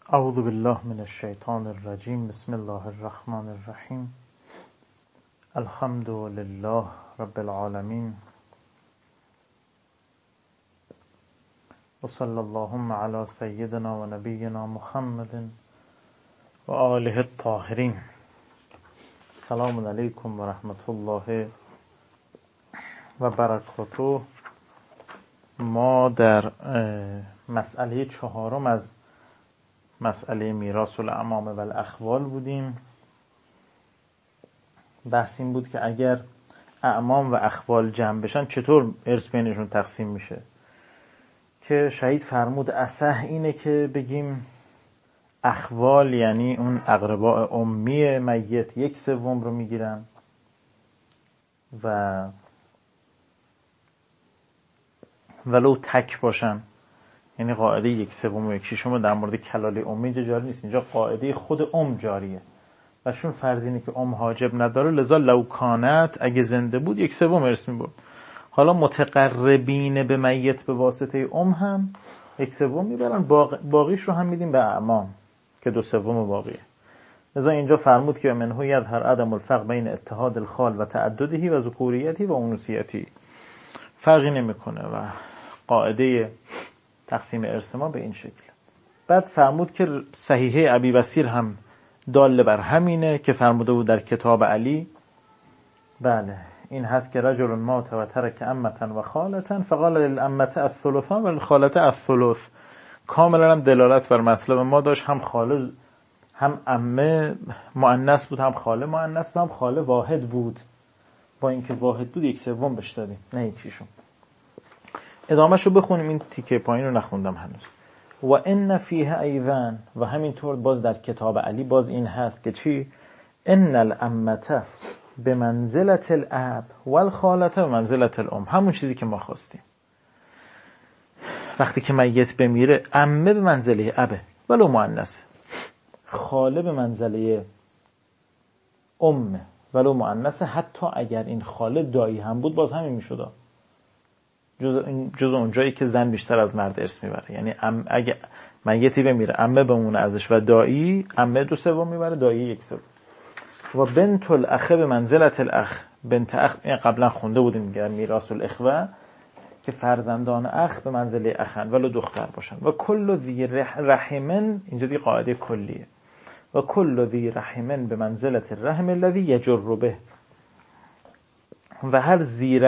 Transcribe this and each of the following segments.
اعوذ بالله من الشیطان الرجیم. بسم الله الرحمن الرحیم. الحمد لله رب العالمین و صلی اللهم علی سیدنا و نبینا محمد و آله الطاهرین. سلام علیکم و رحمت الله و برکاته. ما در مسئله چهارم از مسئله میراث الاعمام و الاخوال بودیم. بحث این بود که اگر اعمام و اخوال جمع بشن چطور ارث بینشون تقسیم میشه، که شهید فرمود اصح اینه که بگیم اخوال یعنی اون اقرباء امی میت 1/3 رو میگیرن و ولو تک باشن، یعنی قاعده 1/3 و 1/6 در مورد کلاله امی اینجا جاری نیست، اینجا قاعده خود جاریه و چون فرض اینه که حاجب نداره، لذا لو کانت اگه زنده بود 1/3 ارث میبرد. حالا متقربین به میت به واسطه هم 1/3 میبرن، باقیش رو هم میدیم به اعمام که 2/3 باقیه. لذا اینجا فرمود که منه یظهر عدم الفرق بین اتحاد الخال و تعددهی و ذکوریتی و انوثیتی، فرقی نمیکنه و قاعده تقسیم ارث ما به این شکل. بعد فرمود که صحیحه ابی بصیر هم دال بر همینه که فرموده بود در کتاب علی، بله این هست که رجل مات و ترک امتا و خالتا فقال للامه الثلث و للخالته الثلث. کاملا هم دلالت بر مطلب ما داشت، هم خاله هم عمه مؤنث بود، هم خاله مؤنث بود، هم خاله واحد بود. با اینکه واحد بود 1/3 بهش دادیم، نه 1/6. ادامه‌شو بخونیم، این تیکه پایین رو نخوندم هنوز. و ان فیه ایضا، و همینطور باز در کتاب علی باز این هست که چی؟ ان الامه به منزلت الاب و الخالته به منزلت الام، همون چیزی که ما خواستیم. وقتی که میت بمیره عمه به منزله ابه ولو مؤنث، خاله به منزله ام ولو مؤنث، حتی اگر این خاله دایی هم بود باز همین میشد. جز اون جایی که زن بیشتر از مرد ارث میبره، یعنی اگه میتی بمیره عمه بمونه ازش و دایی، عمه 2/3 میبره، دایی 1/3. و بنت الاخ به منزلت الاخ، بنت اخ این قبلا خونده بودیم میگه میراث الاخوه که فرزندان اخ به منزله اخن ولو دختر باشن. و کل ذی رحمن، اینجا دی قاعده کلیه، و کل ذی رحمن به منزلت الرحم الذی یجر به، و هر ذی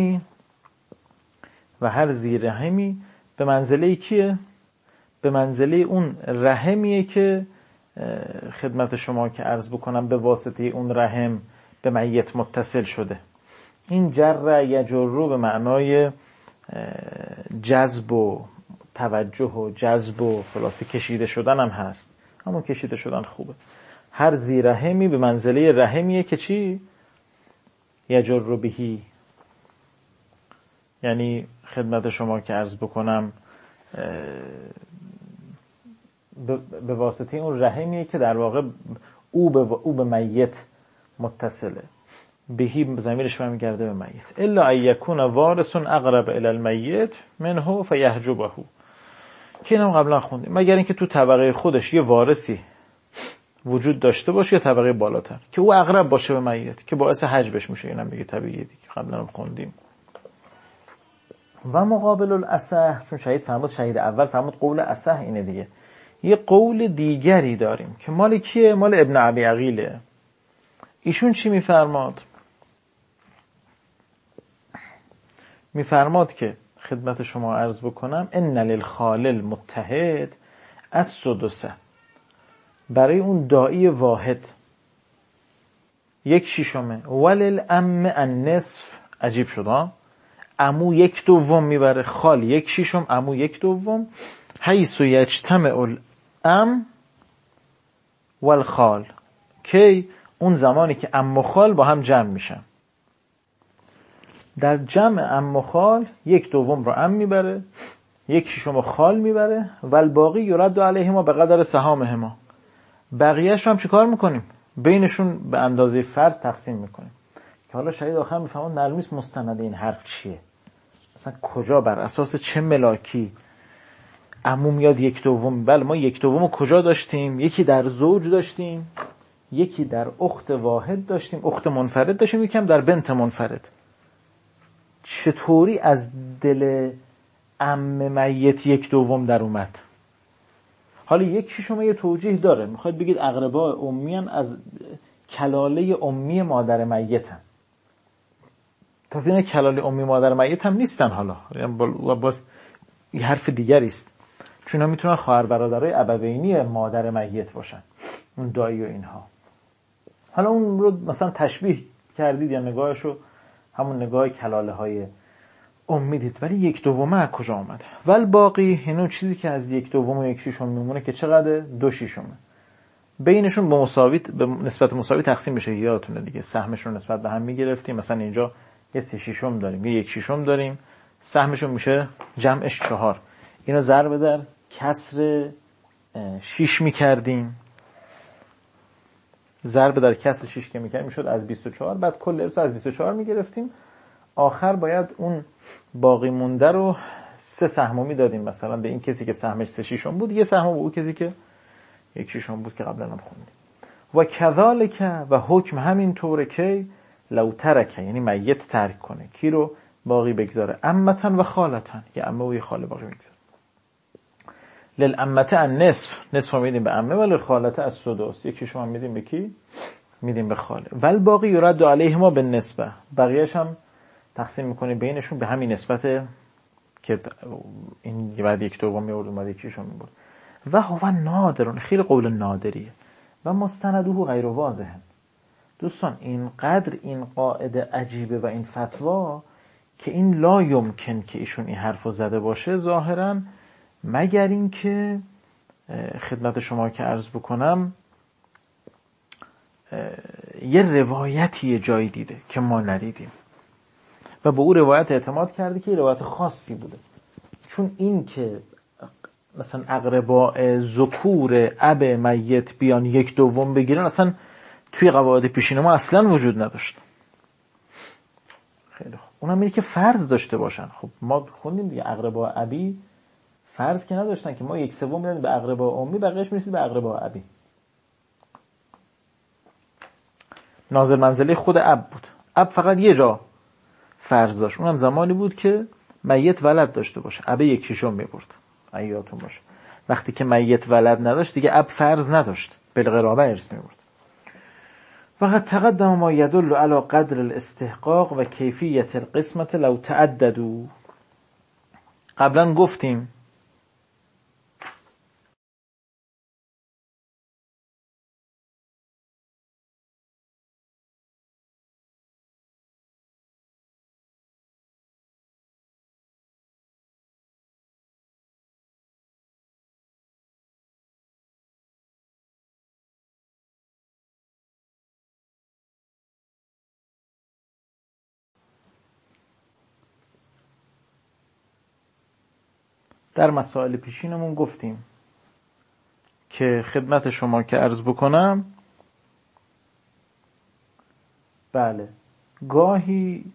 رحمی به منزله کیه؟ به منزله اون رحمیه که خدمت شما که عرض بکنم به واسطه اون رحم به میت متصل شده. این جر یجر به معنای جذب و توجه و جذب و خلاصه کشیده شدن هم هست، همون کشیده شدن خوبه. هر ذی رحمی به منزله رحمیه که چی؟ یجر بهی، یعنی خدمت شما که عرض بکنم به واسطه اون رحمیه که در واقع او به میت متصله. بهی ضمیرش برمیگرده به میت. الا ان یکون وارث اقرب الی المیت منه فیحجبه، که اینم قبلا خوندیم، مگر اینکه تو طبقه خودش یه وارثی وجود داشته باشه یا طبقه بالاتر که او اقرب باشه به میت که باعث حجبش میشه. اینم دیگه طبیعیه دیگه، قبلا هم خوندیم. و مقابل الاصح، چون شهید اول فرمود قول اصح اینه دیگه، یه قول دیگری داریم که مال کیه؟ مال ابن ابی عقیله. ایشون چی میفرماد؟ میفرماد که خدمت شما عرض بکنم ان للخال المتحد السدس، برای اون دایی واحد 1/6 وللعم النصف. عجیب شد ها، عمو 1/2 میبره، خال 1/6، عمو 1/2. حیث یجتمع العم والخال، کی؟ اون زمانی که عم و خال با هم جمع میشن. در جمع عم و خال 1/2 رو عم میبره، 1/6 خال میبره، و الباقی یرد علیهما به قدر سهامهما. بقیه‌اش هم چیکار میکنیم؟ بینشون به اندازه فرض تقسیم میکنیم. که حالا شهید آخر میفهمون معلوم نیست مستند این حرف چیه، مثلا کجا بر اساس چه ملاکی عموم یاد 1/2. بله ما 1/2 کجا داشتیم؟ یکی در زوج داشتیم، یکی در اخت واحد داشتیم، اخت منفرد داشتیم، یکم در بنت منفرد. چطوری از دل عم میت 1/2 در اومد؟ حالا 1/6 یه توجیه داره، میخواید بگید اقربا امیان از کلاله امی مادر میتن. تازه اینا کلاله امی مادر میت هم نیستن، حالا باز یه حرف دیگری است، چون اینا میتونن خواهر برادرای ابوینی مادر میت باشن، اون دایی و اینها. حالا اون رو مثلا تشبیه کردید یا نگاهشو همون نگاه کلاله های امی دید، ولی 1/2 از کجا آمده؟ ول باقی اینو چیزی که از 1/2 و 1/6 میمونه که چقدره؟ 2/6. بینشون به نسبت مساوی تقسیم بشه. یادتونه دیگه سهمشون نسبت به هم میگرفتیم. مثلا اینجا یه 3/6 داریم، یه 1/6 داریم، سهمشون میشه جمعش 4. اینو ضرب در کسر 6 میکردیم، ضرب در کسر 6 که میکردیم میشد از 24، بعد کل ارث از 24 میگرفتیم، آخر باید اون باقی مونده رو 3 سهم میدادیم، مثلا به این کسی که سهمش 3/6 بود، یه سهم به اون کسی که 1/6 بود که قبلا هم خوندیم. و کذالک و حکم همین طوره که لو ترک، یعنی میت ترک کنه کی رو؟ باقی بگذاره، عمتن و خالتن، یه عمه و یه خاله باقی بگذاره. للعمته نصف میدیم به عمه، ولی خالته از سدس، 1/6 هم میدیم به کی؟ میدیم به خاله. ول باقی یرد علیهما بالنسبه، بقیه‌اش هم تقسیم میکنیم بینشون به همین نسبت که این بعد 1/2 میورد، بعد 1/6 میورد. و هو نادرون، خیلی قول نادریه. و مستنده غیر واضح. دوستان اینقدر این قاعده عجیبه و این فتوا که این لا یمکن که ایشون این حرفو زده باشه ظاهرا، مگر این که خدمت شما که عرض بکنم یه روایتی جایی دیده که ما ندیدیم و به اون روایت اعتماد کرده که یه روایت خاصی بوده. چون این که مثلا اقرباء ذکور اب میت بیان 1/2 بگیرن اصلا توی قواعد پیشین ما اصلا وجود نداشت. خیلی خوب، اونم اینه که فرض داشته باشن. خب ما خوندیم دیگه اقرباء ابی فرض که نداشتن که ما 1/3 میدن به اقرباء امی، بقیه‌اش میرسید به اقرباء ابی. ناظر منزله خود اب بود. اب فقط یه جا فرض داشت، اونم زمانی بود که میت ولد داشته باشه، اب 1/6 میبرد. ایاتون باشه وقتی که میت ولد نداشت دیگه اب فرض نداشت، بالقرابه ارث میبرد. فقط تقدم ما يدل على قدر الاستحقاق و کیفیت القسمت لو تعددوا. قبلا گفتیم در مسائل پیشینمون گفتیم که خدمت شما که عرض بکنم، بله گاهی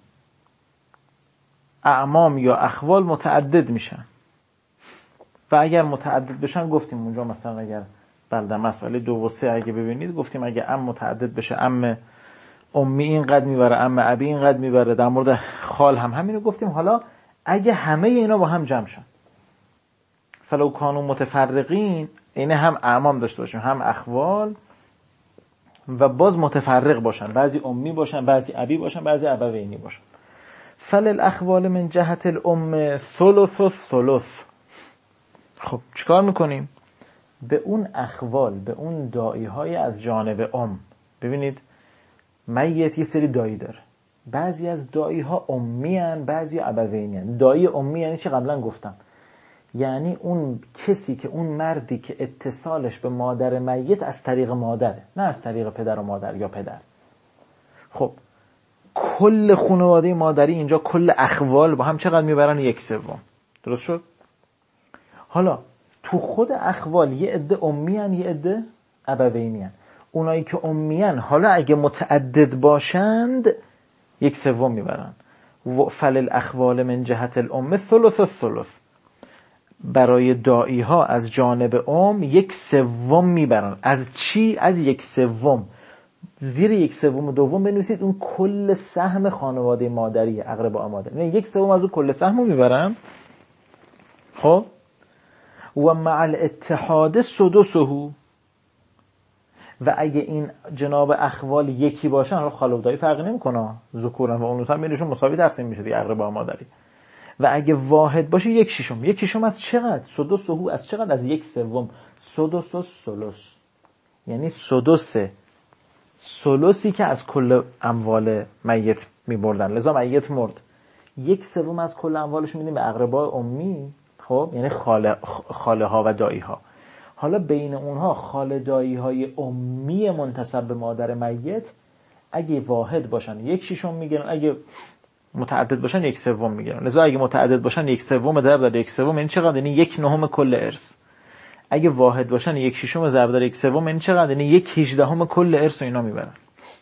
اعمام یا اخوال متعدد میشن و اگر متعدد بشن گفتیم اونجا مثلا اگر در مسئله 2 و 3 اگه ببینید گفتیم اگه عم متعدد بشه، عم امی اینقدر میبره، عم ابی اینقدر میبره. در مورد خال هم همینو گفتیم. حالا اگه همه اینا با هم جمع شن، فلو کانون متفرقین، اینه هم اعمام داشته باشیم هم اخوال و باز متفرق باشن، بعضی امی باشن، بعضی ابی باشن، بعضی ابوینی باشن. فللاخوال من جهت الام ثلث و ثلث. خب چیکار میکنیم؟ به اون اخوال، به اون دایی های از جانب ام، ببینید میت یه سری دایی داره، بعضی از دایی ها امی هن، بعضی ابوینی هن. دایی امی یعنی چی؟ قبلا گفتم یعنی اون کسی که اون مردی که اتصالش به مادر میت از طریق مادره، نه از طریق پدر و مادر یا پدر. خب کل خانواده مادری اینجا کل اخوال با هم چقدر میبرن؟ 1/3. درست شد؟ حالا تو خود اخوال یه عده امی هن، یه عده ابوینی هن. اونایی که امی هن حالا اگه متعدد باشند 1/3 میبرن. فللاخوال من جهت الام ثلث الثلث. برای داعی ها از جانب یک سوم میبرن. از چی؟ از یک سوم. زیر یک سوم دوم بنویسید اون کل سهم خانواده مادری اقرباء مادری، یعنی یک سوم از اون کل سهم رو میبرن. خب و مع الاتحاد سدسه، و اگه این جناب اخوال یکی باشن، حالا خاله و دایی فرقی نمیکنه، ذکورن و انوثا بینشون مساوی تقسیم میشه دیگه اقرباء مادری. و اگه واحد باشه یک ششم. یک ششم از چقدر؟ سدسه. از چقدر؟ از یک سوم. سدس و ثلث، یعنی سدس ثلثی که از کل اموال میت میبردن. لذا میت مرد، یک سوم از کل اموالش میدیم به اقرباء امی، خب یعنی خاله ها و دایی ها. حالا بین اونها خاله دایی های امی منتسب به مادر میت اگه واحد باشن یک ششم میگیرن، اگه متعدد باشن یک سوم میگیرن. لذا اگه متعدد باشن یک سوم ضرب در یک سوم یعنی چقدر؟ یعنی یک نهم کل ارث. اگه واحد باشن یک ششم ضرب در یک سوم یعنی چقدر؟ یعنی یک هجدهم کل ارث. و اینا میبرن.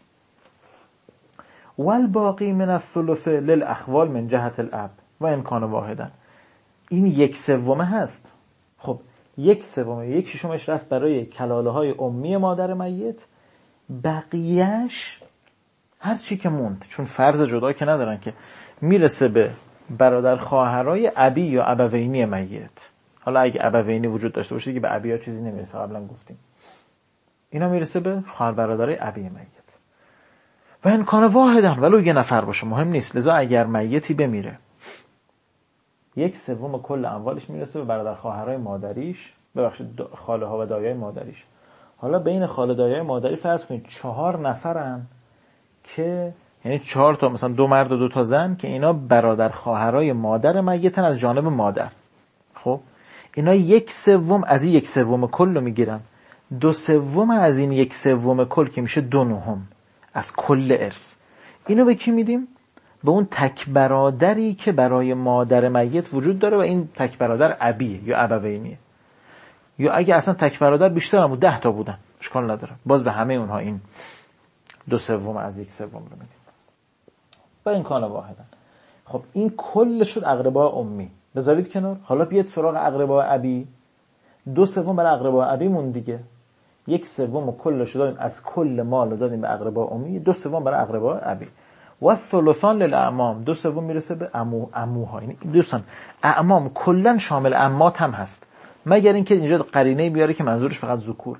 والباقی من الثلث للاخوال من جهت الاب و ان کان واحدا. این یک سومه هست. خب یک سومه، یک ششمش رفت برای کلاله های امی مادر میت، بقیهش هر چی که موند، چون فرض جدا که ندارن، که میرسه به برادر خواهرای ابی یا ابوینی میت. حالا اگه ابوینی وجود داشته باشه دیگه به ابی ها چیزی نمیرسه، قبلا گفتیم. اینا میرسه به خواهر برادرای ابی میت. و این کان واحدن، ولو یه نفر باشه مهم نیست. لذا اگر میتی بمیره یک سوم کل اموالش میرسه به برادر خواهرای مادریش، ببخشید خاله ها و دایای مادریش. حالا بین خاله دایای مادری فرض کنید 4 نفرن که یعنی 4 تا، مثلا 2 مرد و 2 تا زن، که اینا برادر خواهرای مادر میتن از جانب مادر. خب اینا یک سوم از این یک سوم کل رو میگیرن. 2/3 از این یک سوم کل که میشه 2/9 از کل ارث، اینو به کی میدیم؟ به اون تک برادری که برای مادر میت وجود داره و این تک برادر ابی یا ابوینیه. یا اگه اصلا تک برادر بیشتر هم بود 10 تا بودن اشکال نداره، باز به همه اونها این 2/3 از یک سوم رو میدیم. و این کان واحدن. خب این کل شد اقرباء امی، بذارید کنار. حالا بیاد سراغ اقرباء ابی. 2/3 برای اقرباء ابی مون دیگه. 1/3 کلش رو دادیم از کل مال رو دادیم به اقرباء امی، 2/3 برای اقرباء ابی. و ثلثان للاعمام، 2/3 میرسه به عموها. یعنی دوستان اعمام کلا شامل عمات هم هست، مگر اینکه اینجا قرینه بیاره که منظورش فقط ذکور.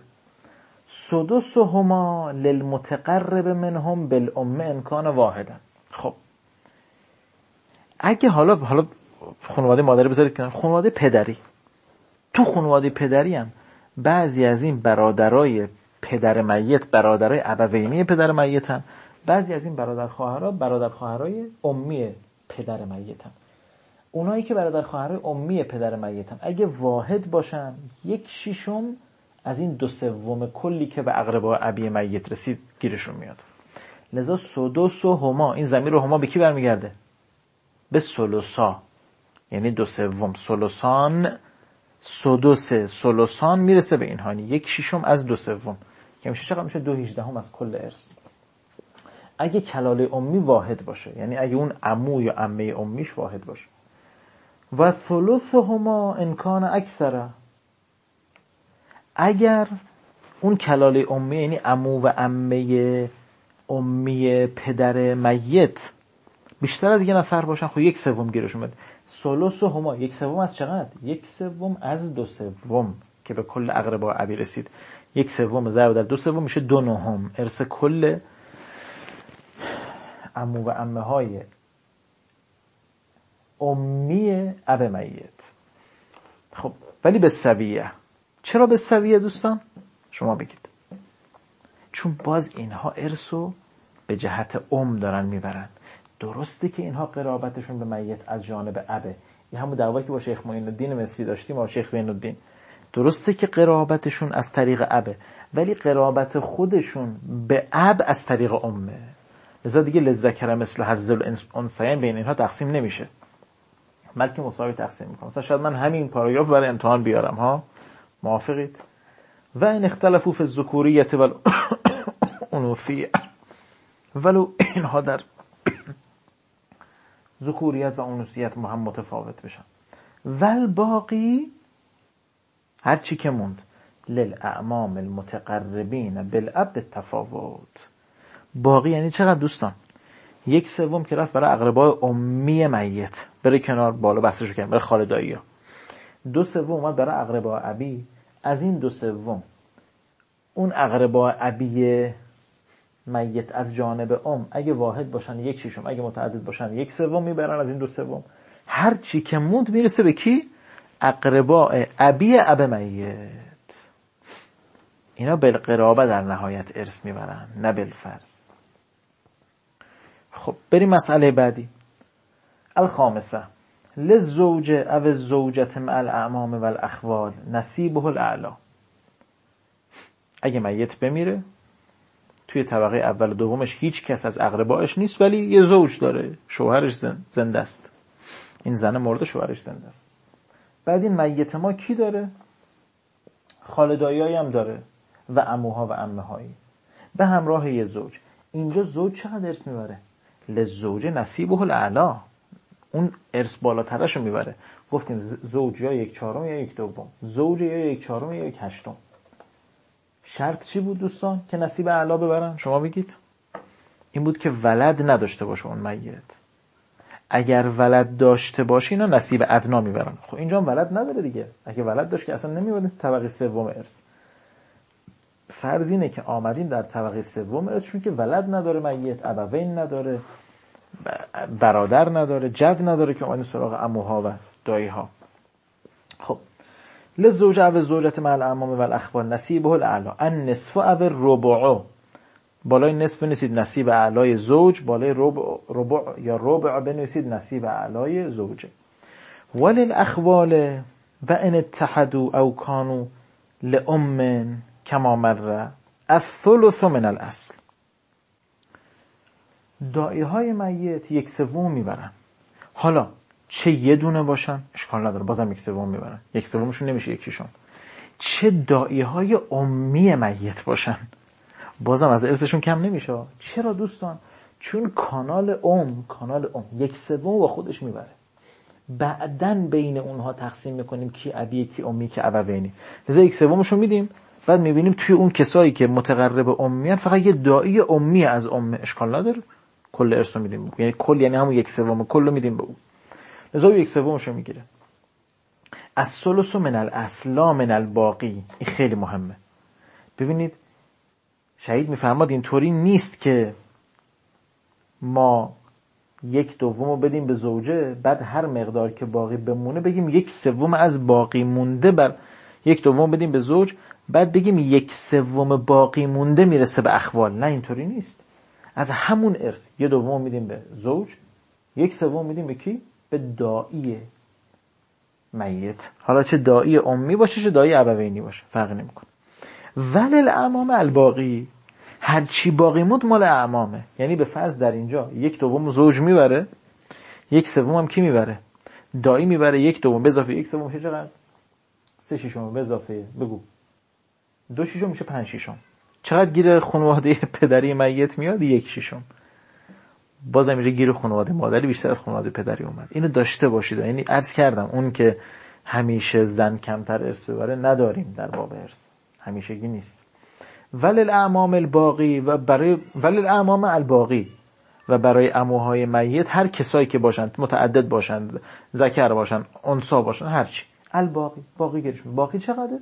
سدسهما للمتقرب منهم بالام ان کان واحدا. خب اگه حالا خانواده مادری بذارید کنار، خانواده پدری، تو خانواده پدری هم بعضی از این برادرای پدر میت برادرای ابوینی پدر میتن، بعضی از این برادر خواهرای امی پدر میتن. اونایی که برادر خواهرای امی پدر میتن اگه واحد باشن 1/6 از این 2/3 کلی که به اقرباء ابی میت رسید گیرشون میاد. لذا سدسهما، این ضمیر هما به کی برمیگرده؟ به ثلثا، یعنی 2/3. ثلثان، ثلثان میرسه به اینها، 1/6 از 2/3 که میشه چقدر؟ میشه 2/18 از کل ارث. اگه کلاله امی واحد باشه، یعنی اگه اون عمو یا عمه امیش واحد باشه. و ثلثهما ان کان اکثر، اگر اون کلاله امی یعنی عمو و عمه امی پدر میت بیشتر از 1 نفر باشن، خب 1/3 گیرشون میاد. ثلثهما 1/3 از چقدر؟ 1/3 از 2/3 که به کل اقرباء ابی رسید. 1/3 ضرب در 2/3 میشه 2/9 ارث کل عمو و عمه های امی اب میت. خب ولی به سویه. چرا به سویه دوستان؟ شما بگید. چون باز اینها ارثو به جهت دارن میبرن. درسته که اینها قرابتشون به میت از جانب ابه، این همون دعوایی که با شیخ معین الدین مصری داشتیم با شیخ زین الدین. درسته که قرابتشون از طریق ابه، ولی قرابت خودشون به اب از طریق امه. لذا دیگه للذکر مثل حظ الانثیین بین اینها تقسیم نمیشه، بلکه مساوی تقسیم میکنه. مثلا شاید من همین پاراگراف برای امتحان بیارم ها، موافقید؟ و این اختلافو فی الذکوریت و الانوثیه، ولو اینها در ذکوریت و انوثیت هم متفاوت بشن. والباقی هر چی که موند للاعمام المتقربین بالاب تفاوت. باقی یعنی چقدر دوستان؟ 1/3 که رفت برای اقربای امی میت، بره کنار، بالا بحثشو کردیم، برای خاله دایی‌ها. 2/3 اومد برای اقربای ابی. از این 2/3 اون اقربای ابی میت از جانب اگه واحد باشن 1/6، اگه متعدد باشن 1/3 میبرن از این 2/3. هر چی که موند میرسه به کی؟ اقربای ابی اب میت. اینا بالقرابه در نهایت ارث میبرن، نه بالفرض. خب بریم مسئله بعدی. الخامسه للزوج او الزوجة مع الاعمام والاخوال نصیبه الاعلی. اگه میت بمیره توی طبقه اول و دومش هیچ کس از اقربایش نیست، ولی یه زوج داره، شوهرش زنده است. این زن مرده شوهرش زنده است. بعد این میت ما کی داره؟ خاله دایی‌هایی هم داره و عموها و عمه‌هایی به همراه یه زوج. اینجا زوج چقدر ارث میبره؟ للزوج نصیبه الاعلی. اون ارث بالاترشو میبره. گفتیم زوج یا 1/4 یا 1/2، زوج یا 1/4 یا 1/8. شرط چی بود دوستان که نصیب اعلی ببرن؟ شما بگید. این بود که ولد نداشته باشه اون میت. اگر ولد داشته باشه اینا نصیب ادنا میبرن. خب اینجا هم ولد نداره دیگه. اگه ولد داشت که اصلا نمیاد طبقه سوم ارث. فرض اینه که آمدیم در طبقه سوم ارث، چون که ولد نداره میت، ابوین نداره، برادر نداره، جد نداره، که اومدیم سراغ عموها و دایی‌ها. خب للزوج او الزوجة مع الاعمام والاخوال نصیبه الاعلی النصف او الربع. بالای نصف بنویسید نصیب اعلای زوج، بالای ربع یا ربع بنویسید نصیب اعلای زوجه. وللاخوال و ان اتحدوا او كانوا لام كما مر الثلث من الاصل. دایی‌های میت 1/3 میبرن. حالا چه یه دونه باشن اشکال نداره، بازم 1/3 میبرن. 1/3 نمیشه 1/6. چه دایی‌های امی میت باشن بازم از ارثشون کم نمیشه. چرا دوستان؟ چون کانال 1/3 با خودش میبره. بعدن بین اونها تقسیم میکنیم کی ابی کی امی کی ابوینی. لذا 1/3 میدیم. بعد میبینیم توی اون کسایی که متقرب امی فقط یه دایی امی از اشکال نداره، کل ارث رو میدیم. یعنی کل یعنی همون 1/3 کل میدیم به اون. لذا 1/3 میگیره. الثلث من الاصل لا من الباقی. این خیلی مهمه. ببینید شهید میفرماد اینطوری نیست که ما 1/2 بدیم به زوجه، بعد هر مقدار که باقی بمونه بگیم 1/3 از باقی مونده بر 1/2 بدیم به زوج، بعد بگیم 1/3 باقی مونده میرسه به اخوال. نه اینطوری نیست. از همون ارث 1/2 میدیم به زوج، 1/3 میدیم به کی؟ به دایی میت. حالا چه دایی امی باشه چه دایی ابوینی باشه فرقی نمیکنه. وللاعمام الباقی، هر چی باقی موند مال اعمامه. یعنی به فرض در اینجا 1/2 زوج میبره، 1/3 هم کی میبره؟ دایی میبره. 1/2 به اضافه 1/3 میشه چقدر؟ 3/6 به اضافه بگو 2/6 میشه 5/6. چقدر گیر خانواده پدری میت میاد؟ 1/6. بازم میشه گیر خانواده مادری بیشتر از خانواده پدری اومد. اینو داشته باشید. یعنی عرض کردم اون که همیشه زن کمتر ارث ببره نداریم در باب ارث، همیشگی نیست. وللاعمام الباقی و برای وللاعمام الباقی و برای عموهای میت هر کسایی که باشند، متعدد باشند، ذکر باشند، انثی باشند، هر چی الباقی، باقی گیرشون. باقی چقدره؟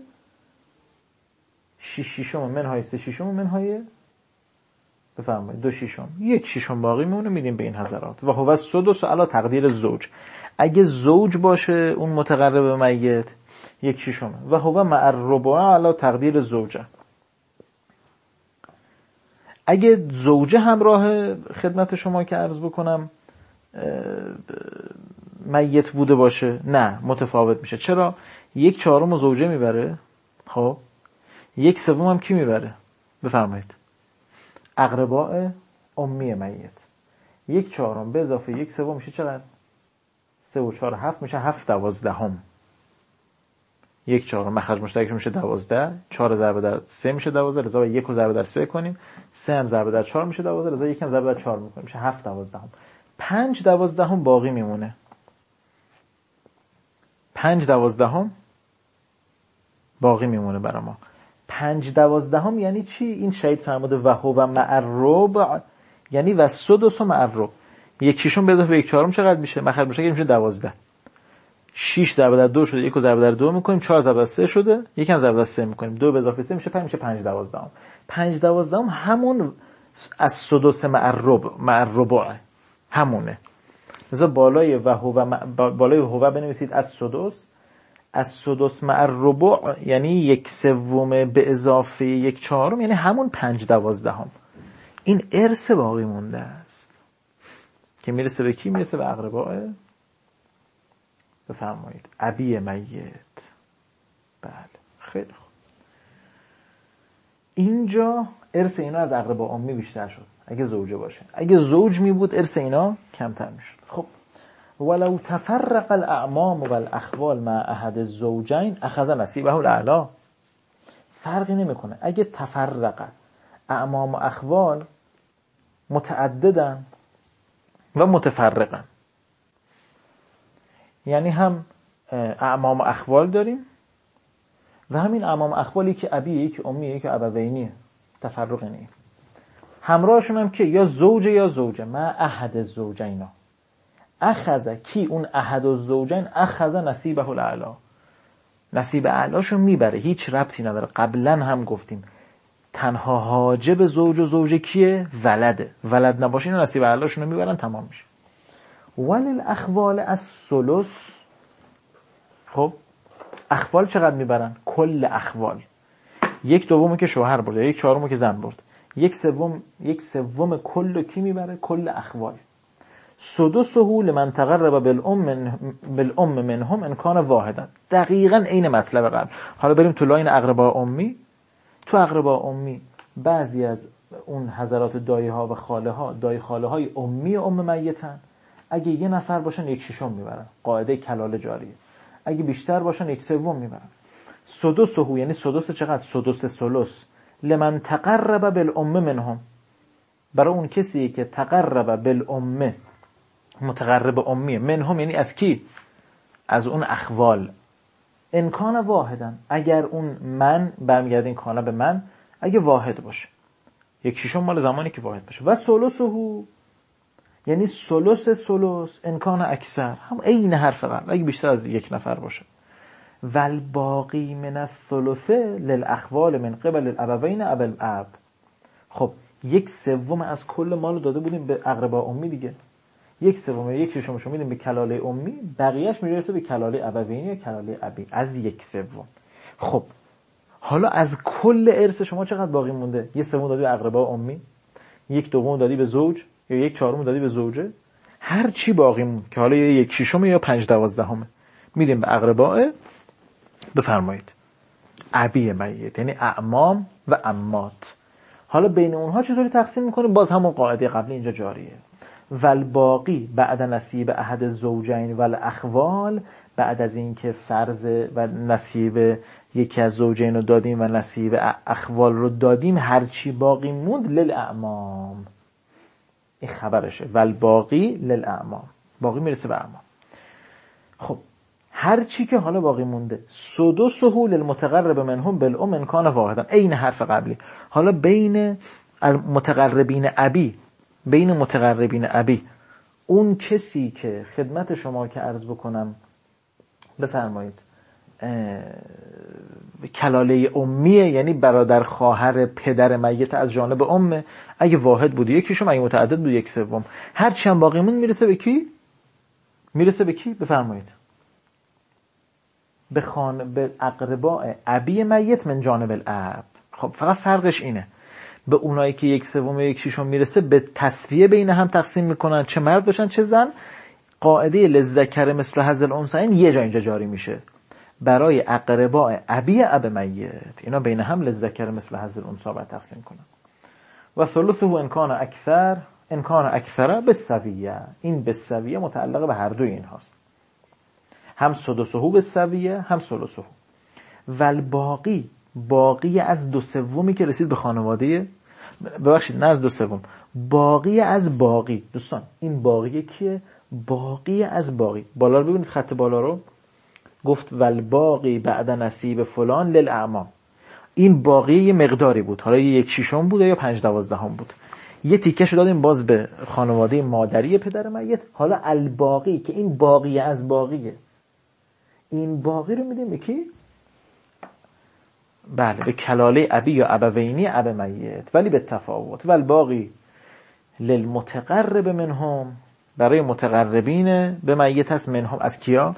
6/6 منهای 3/6 منهای بفرمایید 2/6. 1/6 باقی میمونه میدیم به این حضرات. و هو السدس علی تقدیر زوج. اگه زوج باشه اون متقرب میت 1/6 و هو مع الربع علی تقدیر زوجه. اگه زوجه همراه خدمت شما که عرض بکنم میت بوده باشه نه متفاوت میشه. چرا؟ 1/4 زوجه میبره. خب 1/3 هم کی میبره؟ بفرمایید اقرباء امی میت. 1/4 به اضافه 1/3 میشه چقدر؟ 3 و 4 7 میشه 7/12. 1/4 مخرج مشترکش میشه 12. 4 ضرب در 3 میشه 12. لذا 1 ضرب در 3 کنیم. 3 هم ضرب در 4 میشه 12. لذا 1 هم ضرب در 4 میکنیم میشه 7/12. 5/12 باقی میمونه. 5/12 باقی میمونه برای ما. 5/12 یعنی چی؟ این شهید فرموده و هو مع الربع، یعنی و سدس و مع الربع. 1/6 به اضافه 1/4 چقدر میشه؟ مخرج میشه که میشه 12. 6 ضرب در 2 شده، 1 رو ضرب در 2 میکنیم، 4 ضرب در 3 شده، 1 هم ضرب در 3 میکنیم، 2 به اضافه 3 میشه 5، میشه 5/12. 5/12 همون از سدس مع الربع همونه. مثلا بالای و هو بنویسید از سدس مع الربع، یعنی 1/3 به اضافه 1/4 یعنی همون 5/12. این ارث باقی مونده است که میرسه به کی؟ میرسه به اقرباء. بفرمایید ابی میت. بله خیلی خوب. اینجا ارث اینا از اقرباء امی بیشتر شد اگه زوجه باشه. اگه زوج می بود ارث اینا کمتر میشد. خب ولو تفرق الاعمام والاخوال مع احد الزوجین اخذ نصیبه الاعلی. فرقی نمیکنه اگه تفرق اعمام و اخوال متعددن و متفرقن، یعنی هم اعمام و اخوال داریم و همین اعمام و اخوالی که ابیه که امیه که ابوینیه، تفرق نیست. همراهشون هم که یا زوجه یا زوجه مع احد الزوجینا. اخذ کی؟ اون احد الزوجین اخذ نصیبه الاعلی، نصیب اعلاشو میبره، هیچ ربطی نداره. قبلا هم گفتیم تنها حاجب زوج و زوجه کیه؟ ولده. ولد نباشه اینا نصیب اعلاشونو میبرن، تمام میشه. وللاخوال الثلث. خب اخوال چقدر میبرن؟ کل اخوال. 1/2 که شوهر برده، 1/4 که زن برد، 1/3 کل کی میبره؟ کل اخوال. سدسه لمن تقرب بالام منهم ان کان واحدا. دقیقاً عین مطلب قبل. حالا بریم تو لاین اقرباء امی. تو اقرباء امی بعضی از اون حضرات دایی ها و خاله ها، دایی خاله های امی میتن. اگه یه نفر باشن 1/6 میبرن، قاعده کلاله جاریه. اگه بیشتر باشن 1/3 میبرن. سدسه یعنی سدس چقدر؟ سدس ثلث لمن تقرب بالام منهم، برای اون کسی که تقرب بالام، متقرب امیه، منهم یعنی از کی؟ از اون اخوال. ان کان واحدا، اگر اون من برمیگرده این کانه به من، اگه واحد باشه. 1/6 مال زمانی که واحد باشه. و ثلثه یعنی ثلث ان کان اکثر، هم عین حرف قبل، اگه بیشتر از یک نفر باشه. والباقی من الثلث للاخوال من قبل الابوین ابو الاب. خب 1/3 از کل مال داده بودیم به اقرباء امی دیگه. 1/3 1/6 میدیم به کلاله امی، بقیه‌اش میرسه به کلاله ابوینی یا کلاله ابی از 1/3. خب حالا از کل ارث شما چقدر باقی مونده؟ 1/3 دادی به اقرباء امی، 1/2 دادی به زوج یا 1/4 دادی به زوجه. هر چی باقی مون که حالا یا 1/6 یا 5/12 میدیم به اقرباء. بفرمایید ابی میت، یعنی اعمام و عمات. حالا بین اونها چطوری تقسیم میکنیم؟ باز همون قاعده قبلی اینجا جاریه. والباقی بعد نصیب احد الزوجین والاخوال، بعد از این که فرض و نصیب یکی از زوجین رو دادیم و نصیب اخوال رو دادیم، هرچی باقی موند للاعمام. این خبرشه. والباقی للاعمام، باقی میرسه به اعمام. خب هرچی که حالا باقی مونده، سدسه للمتقرب منهم بالام ان کان واحدا، عین حرف قبلی. حالا بین المتقربین ابی، بین متقربین ابی، اون کسی که خدمت شما که عرض بکنم، بفرمایید کلاله امیه، یعنی برادر خواهر پدر میت از جانب امه. اگه واحد بوده 1/6، اگه متعدد بود 1/3. هر چی هم باقی مون میرسه به کی؟ میرسه به کی؟ بفرمایید به اقرباء ابی میت من جانب الاب. خب فقط فرقش اینه، به اونایی که 1/3 1/6 میرسه به تسویه بین هم تقسیم میکنن، چه مرد باشن چه زن. قاعده للذکر مثل حظ الانثیین یه جا اینجا جاری میشه برای اقرباء ابی اب میت، اینا بین هم للذکر مثل حظ الانثی باید تقسیم کنن. و ثلثه ان کان اکثر بالسویه. این بالسویه متعلق به هر دوی این هاست، هم سدسه بالسویه هم ثلثه. والباقی، باقی از 2/3 که رسید به خانواده، ببخشید نه از 2/3، باقی از باقی. دوستان این باقی کیه؟ باقی از باقی. بالا رو ببینید، خط بالا رو، گفت والباقی بعد نصیب فلان للاعمام. این باقی یه مقداری بود، حالا 1/6 بود یا 5/12 بود. یه تیکه شو دادیم باز به خانواده مادری پدر میت. حالا الباقی که این باقی از باقیه، این باقی رو میدیم به کی؟ بله، به کلاله ابی یا ابوینی اب میت، ولی به تفاوت. والباقی للمتقرب منهم، برای متقربین به میت هست. منهم از کیا؟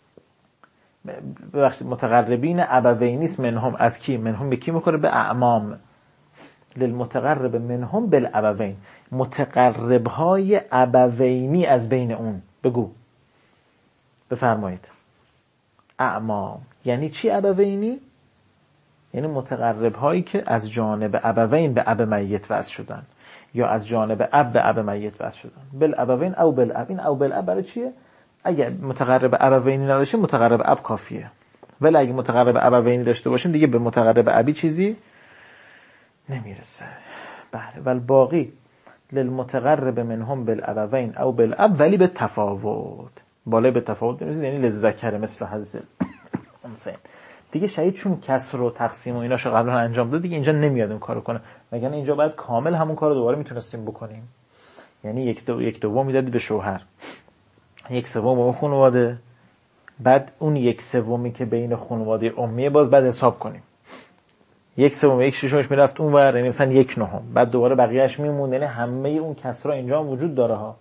ببخشید متقربین ابوینی است. منهم از کی؟ منهم به کی میخوره؟ به اعمام. للمتقرب منهم بالابوین، متقرب های ابوینی از بین اون. بگو، بفرمایید. اعمام یعنی چی ابوینی؟ یعنی متقرب هایی که از جانب ابوین به اب میت وصل شدن، یا از جانب اب به اب میت وصل شدن. بالابوین او بالاب. این او بالاب برای چیه؟ اگر متقرب ابوینی نداشتیم متقرب اب کافیه، ولی اگه متقرب ابوینی داشته باشیم دیگه به متقرب ابی چیزی نمیرسه. بله، والباقی للمتقرب منهم بالابوین او بالاب ولی به تفاوت. بالای به تفاوت نمیرسه، یعنی للذکر مثل حظ الانثیین. دیگه شهید چون کسر و تقسیم و ایناشو قبلا انجام داد دیگه اینجا نمیاد اون کارو کنه، وگرنه اینجا باید کامل همون کارو دوباره میتونستیم بکنیم. یعنی یک دوم میدادی به شوهر، 1/3 به اون خانواده، بعد اون 1/3 که بین خانواده امیه باز بعد حساب کنیم. 1/3 1/6 میرفت اون ور، یعنی مثلا 1/9، بعد دوباره بقیه‌اش میمون. یعنی همه اون کسرا اینجا هم وجود داره ها.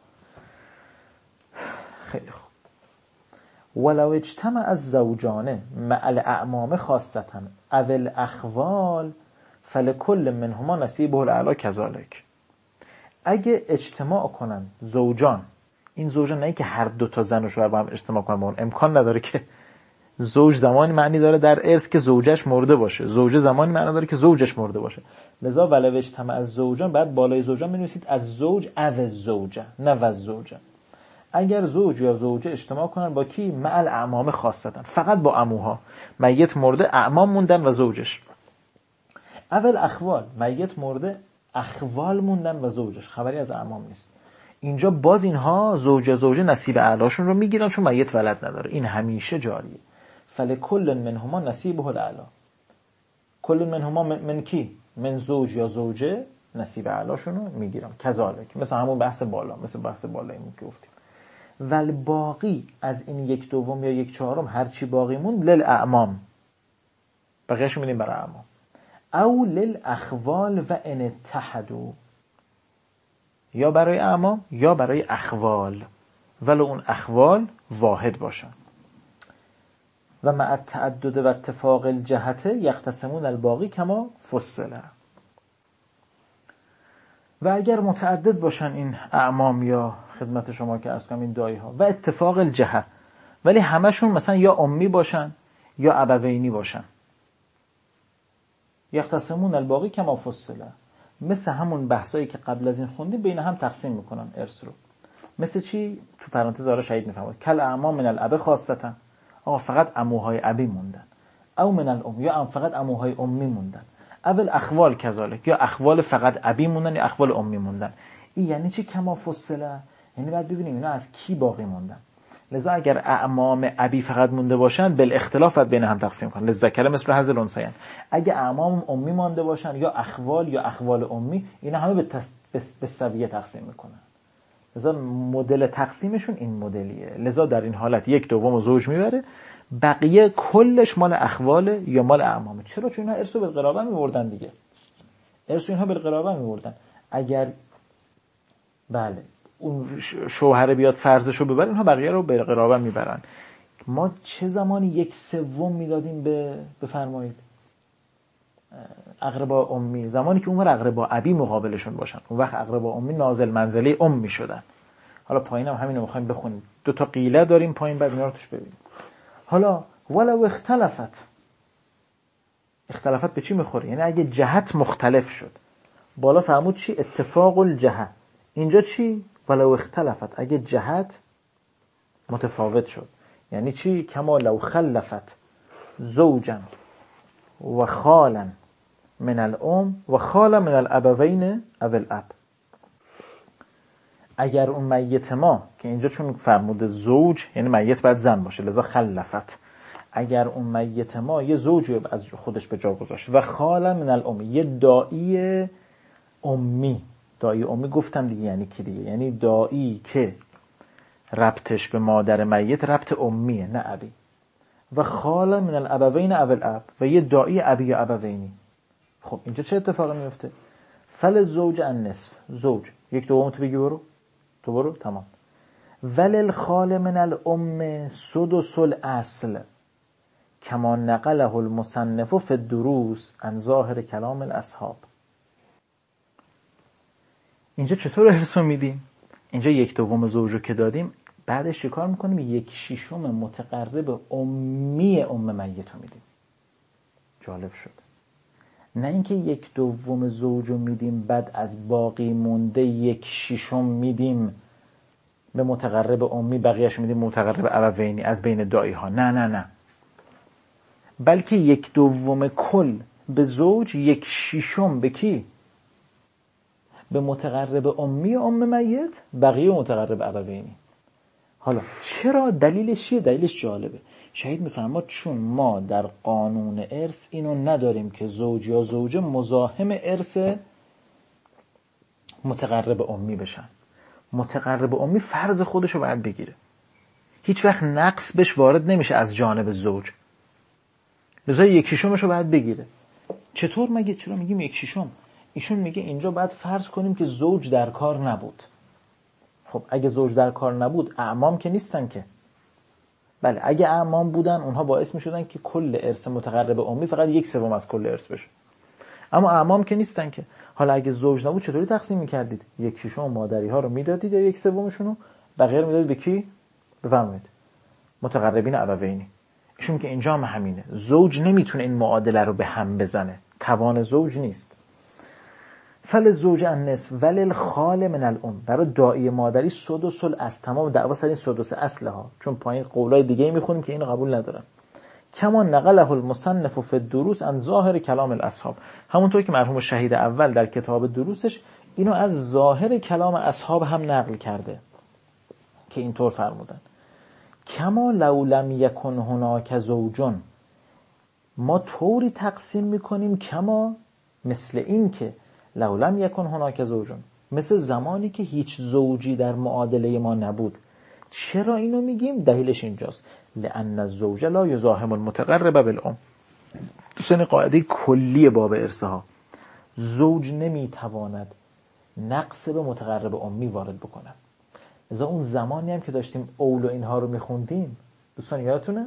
خیلی خوب. ولو اجتمع الزوجان مع الاعمام خاصة او الاخوال فلكل منهما نصیبه الاعلی كذلك. اگه اجتماع کنن زوجان، این زوجان نه که هر دو تا زن و شوهر با هم اجتماع کنن، اون امکان نداره که زوج زمانی معنی داره در ارث که زوجش مرده باشه، زوجه زمانی معنی داره که زوجش مرده باشه. لذا ولو اجتمع از زوجان، بعد بالای زوجان می‌نویسید از زوج او الزوجه، نه و الزوجه. اگر زوج یا زوجه اجتماع کنن با کی؟ مع الاعمام خاصتن، فقط با عموها. میت مرده اعمام موندن و زوجش. اول اخوال، میت مرده اخوال موندن و زوجش، خبری از اعمام نیست. اینجا باز اینها زوجه نصیب اعلاشون رو میگیرن چون میت ولد نداره. این همیشه جاریه. فلکل منهما نصیبه الاعلی. کل منهما من کی؟ من زوج یا زوجه نصیب اعلاشون رو میگیرن. کذالک، مثل همون بحث بالا، مثل بحث بالایمون که گفتیم. ول باقی از این 1/2 یا 1/4 هر چی باقی موند للاعمام، بقیه‌اش میدیم برای اعمام. او للاخوال و ان اتحدوا، یا برای اعمام یا برای اخوال، ولو اون اخوال واحد باشن. و مع التعدد و اتفاق الجهت یقتسمون الباقی کما فصل. و اگر متعدد باشن این اعمام یا خدمت شما که عرض کنم این دایی ها و اتفاق الجهه، ولی همشون مثلا یا امی باشن یا ابوینی باشن، یقتسمون الباقی کما فصل، مثل همون بحثایی که قبل از این خوندیم بین هم تقسیم میکنن ارث رو. مثل چی؟ تو پرانتز آره شهید میفهمید کل اعمام من الاب خاصتا، آقا فقط عموهای ابی موندن، او من الام، یا فقط عموهای امی موندن، اول اخوال کذالک، یا اخوال فقط ابی موندن یا اخوال امی موندن. این یعنی چی کما فصله؟ یعنی باید ببینیم اینا از کی باقی موندن. لذا اگر اعمام ابی فقط مونده باشن بالاختلاف باید بین هم تقسیم کنن، للذکر مثل حظ الانثیین. اگه اعمام امی مونده باشن یا اخوال امی، اینا همه به سویه تقسیم میکنن. لذا مدل تقسیمشون این مدلیه. لذا در این حالت 1/2 زوج میبره، بقیه کلش مال اخوال یا مال اعمامه. چرا؟ چون اینا ارث بالقرابه میبردن دیگه، ارث اینها بالقرابه میبردن. اگر بله اون شوهر بیاد فرضشو ببره، اینها بقیه رو بالقرابه میبرن. ما چه زمانی 1/3 میدادیم بفرمایید اقربا امی؟ زمانی که اونور اقربا ابی مقابلشون باشن، اون وقت اقربا امی نازل منزله ام میشدن. حالا پایین هم همین رو میخوایم بخونیم، 2 تا قیله داریم پایین، بعد اینا رو توش ببینیم. حالا ولو اختلافت به چی میخوره؟ یعنی اگه جهت مختلف شد، بالا فرمود چی؟ اتفاق الجهه. اینجا چی؟ ولو اختلافت، اگه جهت متفاوت شد. یعنی چی؟ کما لو خلفت زوجا و خالا من الام و خالا من الابوین او الاب. اگر اون میت ما که اینجا چون فرموده زوج یعنی میت باید زن باشه، لذا خلفت، اگر اون میت ما یه زوجی از خودش به جا گذاشت و خال من الام، یه دایی امی. دایی امی گفتم دیگه یعنی کی دیگه؟ یعنی دایی که ربطش به مادر میت ربط امیه نه ابی. و خال من الابوین او الاب، و یه دایی ابی یا ابوینی. خب اینجا چه اتفاقی میفته؟ فل زوج النصف، زوج یک دوم تو بگی برو، تو برو تمام. ولل خال من الام سدس الاصل کما نقله المصنف فی الدروس عن ظاهر کلام الاصحاب. اینجا چطور ارثو میدیم؟ اینجا یک دوم زوجو که دادیم، بعدش چیکار میکنیم؟ یک شیشم متقرب امی ام میتو میدیم. جالب شد. نه اینکه یک دوم زوجو میدیم بعد از باقی مونده یک شیشم میدیم به متقرب امی، بقیهش میدیم متقرب ابوینی از بین دایی ها. نه نه نه، بلکه یک دوم کل به زوج، یک شیشم به کی؟ به متقرب امی ام میت، بقیه متقرب ابوینی. حالا چرا؟ دلیلش چیه؟ دلیلش جالبه. شهید میفرماد چون ما در قانون ارث اینو نداریم که زوج یا زوجه مزاحم ارث متقرب امی بشن. متقرب امی فرض خودشو باید بگیره، هیچ وقت نقص بهش وارد نمیشه از جانب زوج، لذا یک شیشمشو باید بگیره. چطور مگه؟ چرا میگیم یک شیشم؟ ایشون میگه اینجا باید فرض کنیم که زوج در کار نبود. خب اگه زوج در کار نبود اعمام که نیستن که. بله اگه اعمام بودن اونها باعث میشدن که کل ارث متقرب امی فقط یک سوم از کل ارث بشه، اما اعمام که نیستن که. حالا اگه زوج نبود چطوری تقسیم میکردید؟ یک شیشم مادری ها رو میدادید یا یک سومشونو بقیه رو میدادید به کی؟ بفرمایید متقربین ابوینی. ایشون که اینجا هم همینه، زوج نمیتونه این معادله رو به هم بزنه، توان زوج نیست. فل زوج النصف ولل خال من الام، برای دایی مادری سدس الاصل، تمام دعوا سر این سدس اصله ها، چون پایین قولای دیگه میخونیم که اینو قبول ندارن. کما نقله المصنف فی الدروس عن ظاهر کلام الاصحاب، همونطور که مرحوم شهید اول در کتاب دروسش اینو از ظاهر کلام اصحاب هم نقل کرده که اینطور فرمودن: کما لو لم یکن هناک زوجون، ما طوری تقسیم میکنیم کما مثل این که لو لم یکن هناک زوجون، مثل زمانی که هیچ زوجی در معادله ما نبود. چرا اینو میگیم؟ دلیلش اینجاست: لأن الزوج لا یزاحم المتقرب بالام. دوستان قاعده کلی باب ارث ها، زوج نمیتواند نقص به متقرب امی وارد بکنه. لذا اون زمانی هم که داشتیم اول و اینها رو میخوندیم، دوستان یادتونه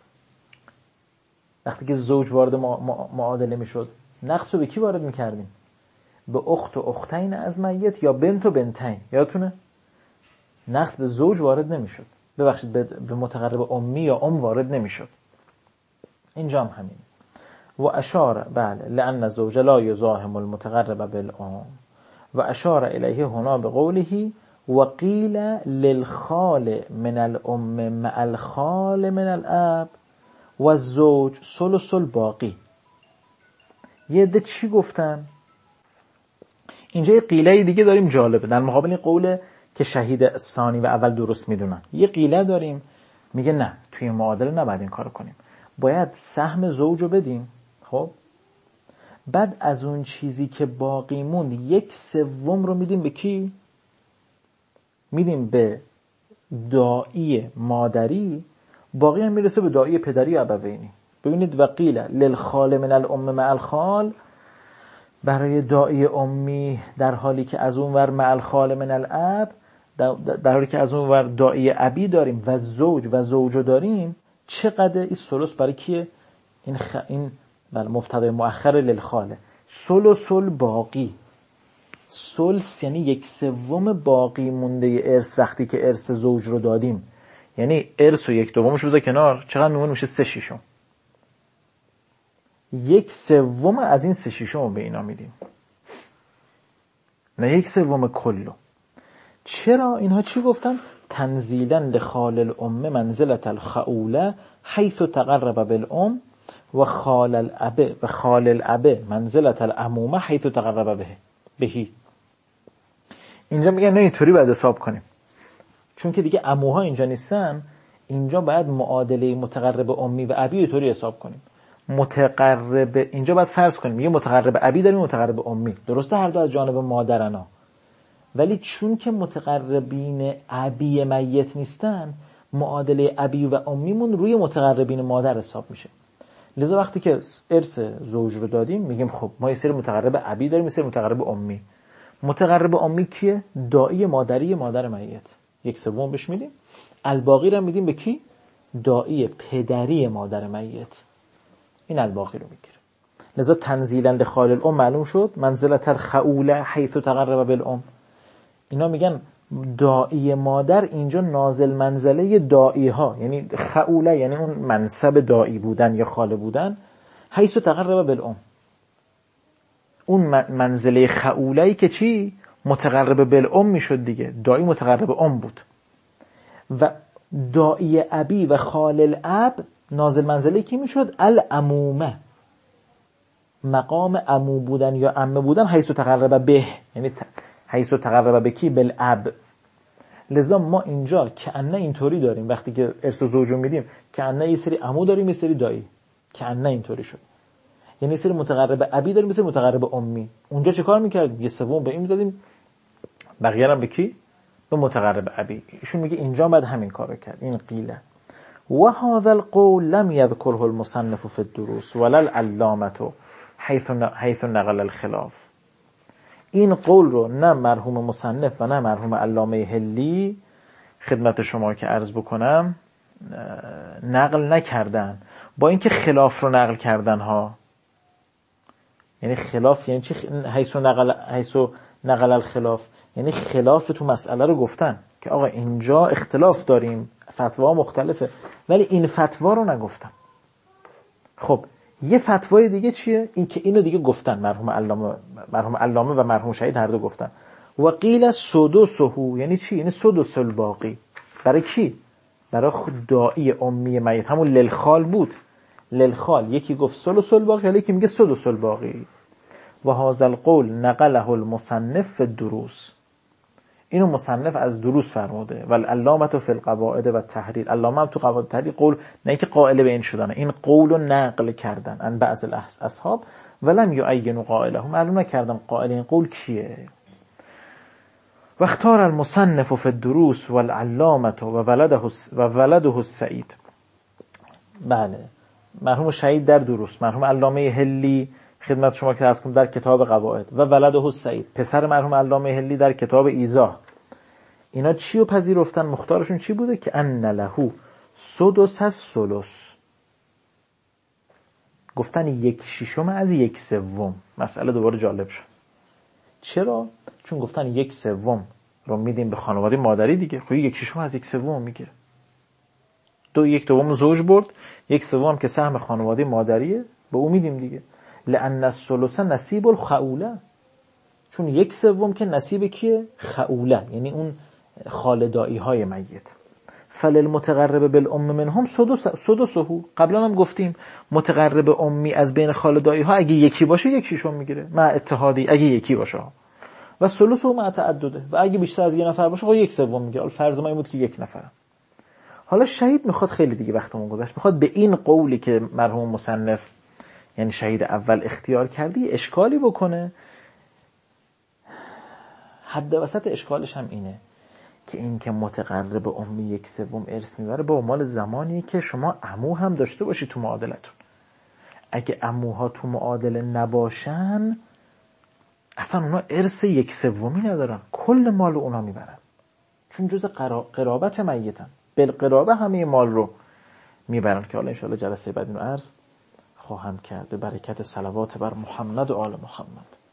وقتی که زوج وارد معادله میشد نقص رو به کی وارد میکردیم؟ به اخت و اختین از میت یا بنت و بنتین. یادتونه نقص به زوج وارد نمیشد، ببخشید به متقرب امی یا ام وارد نمیشد. اینجا هم همین. و اشاره بله لأن الزوج لا یزاحم المتقرب بالام و اشاره الیه هنا بقوله و قیل للخال من الام مع الخال من الاب و الزوج ثلث الباقی. یه عده چی گفتن؟ اینجا یه قیله دیگه داریم جالبه در مقابل این قول که شهید ثانی و اول درست میدونن. یه قیله داریم میگه نه، توی معادله نباید این کارو کنیم، باید سهم زوجو بدیم. خب بعد از اون چیزی که باقی موند یک سوم رو میدیم به کی؟ میدیم به دایی مادری، باقی هم میرسه به دایی پدری ابوینی. ببینید و قیل للخال من الام مع الخال، برای دایی امی در حالی که از اون ور مع الخال من الاب، در حالی که از اون ور دایی ابی داریم و زوج و زوجو داریم، چقدر این ثلث برای کیه؟ این بله مبتدا مؤخر للخاله. ثلث الباقی، ثلث یعنی یک سوم باقی مونده ارث وقتی که ارث زوج رو دادیم، یعنی ارث و یک دومش بذار کنار، چقدر میمونه؟ میشه 3/6. یک سوم از این 3/6 رو به اینا میدیم، نه یک سوم کلو. چرا؟ اینها چی گفتن؟ تنزیلا لخال الام منزلت الخؤوله حیث تقرب بالام و خال الاب منزلت العمومه حیث تقرب بهی. اینجا میگن نه اینطوری باید حساب کنیم، چون که دیگه عموها اینجا نیستن، اینجا باید معادله متقرب امی و ابی رو طوری حساب کنیم. متقرب اینجا باید فرض کنیم یه متقرب ابی داریم، متقرب امی، درسته هر دو از جانب مادرنا، ولی چون که متقربین ابی میت نیستن، معادله ابی و امیمون روی متقربین مادر حساب میشه. لذا وقتی که ارث زوج رو دادیم میگیم خب ما یه سری متقرب ابی داریم، یه سری متقرب امی. متقرب امی کیه؟ دایی مادری مادر میت، 1/3 بهش میدیم. الباقی رو میدیم به کی؟ دایی پدری مادر میت. این الباقی رو میگیره. لذا تنزیلا لخال الام معلوم شد منزلت الخؤله حیث تقرب بالام. اینا میگن دایی مادر اینجا نازل منزله دایی ها، یعنی خؤله یعنی اون منصب دایی بودن یا خاله بودن، حیث تقرب بالام. اون منزله خؤله‌ای که چی؟ متقرب بالام میشد دیگه، دایی متقرب ام بود. و دایی ابی و خال الاب نازل منزله کی میشد؟ العمومه، مقام عمو بودن یا عمه بودن حیث تقرب به، یعنی حیث تقرب به کی؟ بالاب. لذا ما اینجا کأنه اینطوری داریم وقتی که ارث زوجو میدیم، کأنه یه سری عمو داریم یه سری دایی، کأنه اینطوری شد. یعنی یه سری متقرب ابی داریم یه سری متقرب امی. اونجا چه کار میکردیم؟ 1/3 به این میدادیم، بقیه هم به کی؟ به متقرب ابی. ایشون میگه اینجا باید همین کارو کرد. این قیله. و هذا القول لم يذكره المصنف في الدروس ولا العلامه حيث نقل الخلاف. این قول رو نه مرحوم مصنف و نه مرحوم علامه هلی خدمت شما که عرض بکنم نقل نکردن، با اینکه خلاف رو نقل کردن ها. یعنی خلاف یعنی چی؟ حیث نقل الخلاف یعنی خلاف تو مسئله رو گفتن که آقا اینجا اختلاف داریم، فتوا مختلفه، ولی این فتوا رو نگفتن. خب یه فتوای دیگه چیه؟ این که اینو دیگه گفتن مرحوم علامه و مرحوم شهید هر دو گفتن. و قیل سدسه، یعنی چی؟ یعنی سدس الباقی. برای کی؟ برای دایی امی میت، همون للخال بود. للخال یکی گفت ثلث الباقی، یکی میگه سدس الباقی. و هذا القول نقله المصنف في الدروس. اینو مصنف از دروس فرموده. و العلامه فی القواعد و التحریر. علامه هم تو قواعد التحریر قول نه اینکه قائل به این شدن، این قول رو نقل کردن ان بعض الاصحاب ولم یعین قائله، معلوم نکردن قائل این قول کیه. و اختار المصنف فی الدروس والعلامه و ولده السعید. بله، مرحوم شهید در دروس، مرحوم علامه هلی خدمت شما که عرض کنم در کتاب قواعد، و ولده السعید پسر مرحوم علامه هلی در کتاب ایضاح. اینا چی رو پذیرفتن؟ مختارشون چی بوده؟ که ان له سدس الثلث. گفتن 1/6 از 1/3. مسئله دوباره جالب شد. چرا؟ چون گفتن 1/3 رو میدیم به خانواده مادری دیگه، خب 1/6 از 1/3 میگیره. 1/2 زوج برد، 1/3 هم که سهم خانواده مادریه به اون میدیم دیگه. لأن الثلث نصیب الخؤله، چون 1/3 که نصیب کیه؟ خؤله، یعنی اون خالدایی های میت. فللمتقرب بالام منهم سدسه. قبلا هم گفتیم متقرب امی از بین خالدایی ها اگه یکی باشه 1/6 میگیره مع اتحادی، اگه یکی باشه، و ثلثه مع تعدده، و اگه بیشتر از یه نفر باشه خب 1/3 میگیره. فرض ما این بود که 1 نفرم. حالا شهید میخواد، خیلی دیگه وقتمون گذشت، میخواد به این قولی که مرحوم مصنف یعنی شهید اول اختیار کردی اشکالی بکنه. حد وسط اشکالش هم اینه که این که متقرب امی 1/3 ارث میبره با مال زمانیه که شما عمو هم داشته باشی تو معادلتون. اگه عموها تو معادله نباشن اصلا اونا ارث 1/3 ندارن، کل مال اونا میبرن، چون جز قرابت میتن، بالقرابه همه مال رو میبرن. که حالا انشاءالله جلسه بعد اینو عرض خواهم کرد. به برکت صلوات بر محمد و آل محمد.